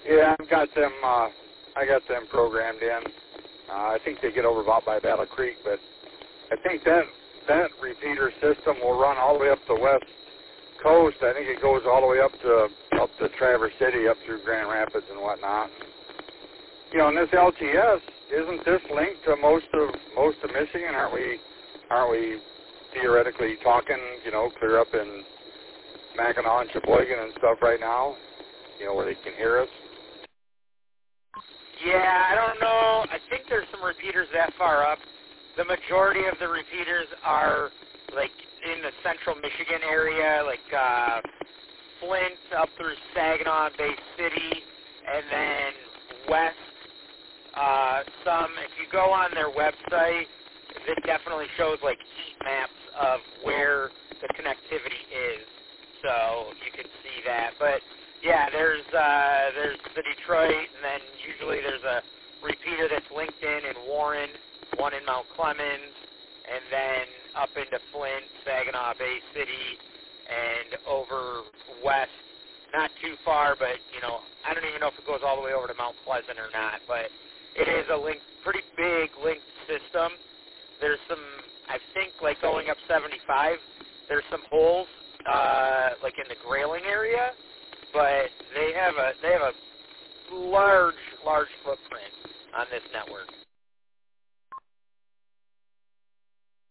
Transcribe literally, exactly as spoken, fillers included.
Yeah, I've got them. Uh, I got them programmed in. Uh, I think they get over about by Battle Creek, but I think that that repeater system will run all the way up the west coast. I think it goes all the way up to up to Traverse City, up through Grand Rapids and whatnot. You know, and this L T S, isn't this linked to most of most of Michigan? Aren't we aren't we theoretically talking, you know, clear up in Mackinac and Sheboygan and stuff right now? You know, where they can hear us. Yeah, I don't know. I think there's some repeaters that far up. The majority of the repeaters are like in the central Michigan area, like uh, Flint up through Saginaw, Bay City, and then west. Uh, some, if you go on their website, it definitely shows like heat maps of where the connectivity is, so you can see that. But yeah, there's uh, there's the Detroit, and then usually there's a repeater that's linked in in Warren, one in Mount Clemens, and then up into Flint, Saginaw, Bay City, and over west, not too far, but, you know, I don't even know if it goes all the way over to Mount Pleasant or not, but it is a link, pretty big linked system. There's some, I think, like going up seventy-five, there's some holes, uh, like in the Grayling area, but they have a they have a large, large footprint on this network.